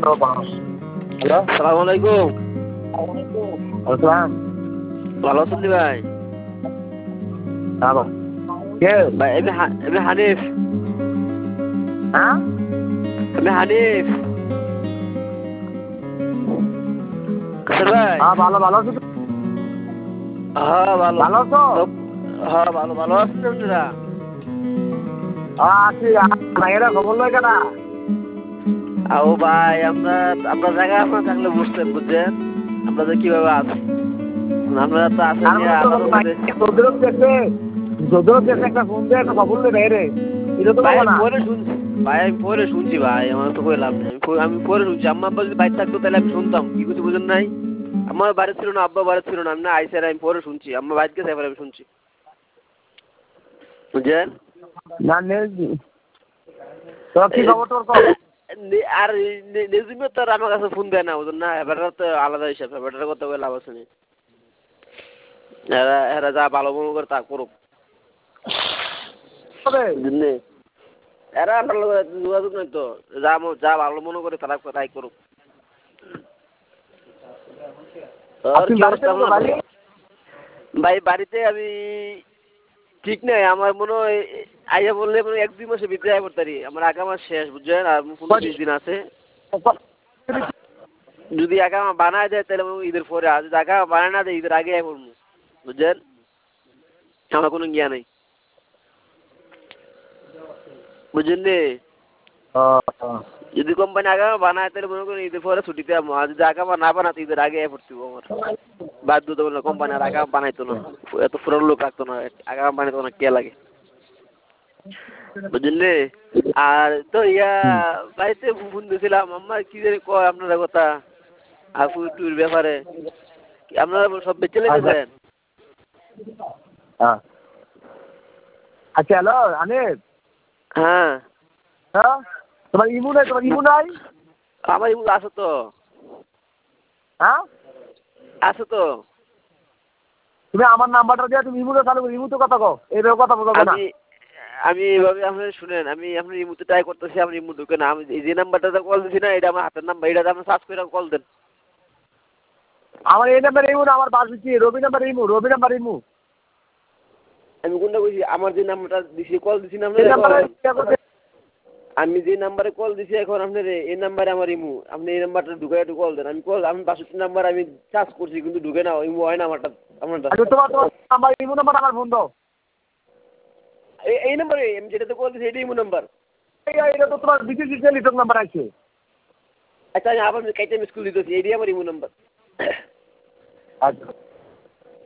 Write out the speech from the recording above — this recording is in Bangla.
হ্যালো, সালাম আলাইকুম। আসসালাম। ভালো আছেন নি ভাই? হ্যালো, কে? ভাই আমি হানিফ। হ্যাঁ? আমি হানিফ। কাসের ভাই? হ্যাঁ, ভালো আছো? হ্যাঁ ভালো। ভালো আছো? হ্যাঁ ভালো আছেন আপনারা? আছি। এরা খবর লয় কেনা? ও ভাই আমরা জায়গা আপনার থাকলে বুঝতেন, বুঝছেন আমরা যে কিভাবে আছি। আপনারা তো আছেন তার মানে তো আপাতত। তোদেরও দেখে একটা ফোন দিয়ে একটা খবর নেই রে। এটা তো ভাই বাবা আমি না। পরে শুনছি। ভাই আমি পরে শুনছি ভাই, আমার তো কইলাম না। আমি পরে শুনছি। আম্মা আব্বা যদি বাইরে থাকতো তাহলে আমি শুনতাম। কি কিছু বুঝেন নাই? আমার বাড়ি ছিল না, আব্বা বাড়ি ছিল না, আমি না আইসে আমি পরে শুনছি। আম্মা বাইরে গেছে এবার আমি শুনছি, বুঝছেন? না নেই। তো কি খবর তোর কর? আর নেজিমে তো আর আমার কাছে ফোন দেয় না, বুঝুন না। এবার তো আলাদা হিসাব, এবারটার কথা বলে লাভ আছে নি। এরা যা ভালো মনে করে তা করুক, বুঝলি? এরা আমার লোক যোগাযোগ নাই তো। যা ভালো মনে করে তারা তাই করুক। আর কি অবস্থা আপনার? ভাই বাড়িতে আমি ঠিক নাই। আমার মনে হয় আইয়া বললে মানে 1-2 মাসের ভিতরে আইয়া পড়তারি। আমার আগাম মাস শেষ, বুঝছেন? আর 15-20 দিন আছে। যদি আগামা বানায় দেয় তাহলে ঈদের পরে, আর যদি আগামা বানায় না দেয় ঈদের আগে আইয়া পড়বো, বুঝছেন? আমার কোনো জ্ঞান নেই, বুঝলেন নি? যদি কোম্পানি আগামা বানায় তাহলে মনে করেন ঈদের পরে ছুটিতে যাবো। আর যদি আগামা না বানাতে ঈদের আগে আইয়া পড়তে হবে আমার। বাধ্যতামূলক। কোম্পানি আর আগামা বানাইতো না, এত পুরো লোক রাখতো না। আগামা বানাইতো না, কে লাগে, বুঝলি? আর তো বাড়িতে ফোন দিয়েছিলাম। আমার কি জানি কয় আপনারা কথা আপু টুর ব্যাপারে। আপনারা সব বেঁচে লেগেছেন? আচ্ছা, হ্যালো আনিফ। হ্যাঁ, হ্যাঁ, তোমার ইমু নাই? আমার ইমু আছে তো। হ্যাঁ, আছে তো। তুমি আমার নাম্বারটা দিয়ে তুমি ইমুতে চালু করো। ইমুতে কথা কও, এইভাবে কথা বলবো না। আমি এভাবে আপনার শুনেন, আমি আপনার ইমুতে ট্রাই করতেছি। আমার ইমু ঢুকে না। আমি এই যে নাম্বারটাতে কল দিছি না, এটা আমার হাতের নাম্বার। এটাতে আপনি সার্চ করে কল দেন। আমার এই নাম্বার ইমু না, আমার পাশ দিচ্ছি রবি নাম্বার ইমু। আমি কোনটা কইছি? আমার যে নাম্বারটা দিছি, কল দিছি না এই আপনার, নাম্বারে আমি যে নাম্বারে কল দিছি এখন আপনার, এই নাম্বারে আমার ইমু। আপনি এই নাম্বারটা ঢুকে একটু কল দেন। আমি 62 নাম্বার আমি সার্চ করছি কিন্তু ঢুকে না, ইমু হয় না আমারটা। আপনারটা তোমার নাম্বার ইমু নাম্বার আমার ফোন দাও। এই নাম্বারে আমি যেটাতে কল দিছি এটাই ইমু নাম্বার। এটা তো তোমার বিশেষ লিটক নাম্বার আছে। আচ্ছা আমি আবার কাইটা মিস কল দিতেছি, এটাই আমার ইমু নাম্বার। আচ্ছা।